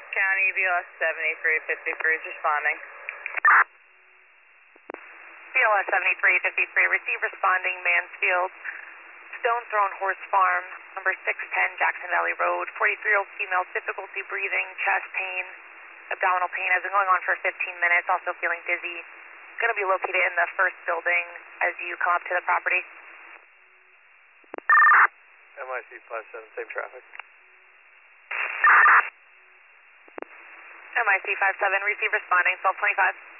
County BLS 7353 is responding. BLS 7353, receive responding Mansfield, Stone Thrown Horse Farm, number 610 Jackson Valley Road, 43-year-old female, difficulty breathing, chest pain, abdominal pain, has been going on for 15 minutes, also feeling dizzy. Going to be located in the first building as you come up to the property. MIC 57, same traffic. MIC 57, receive responding, 1225.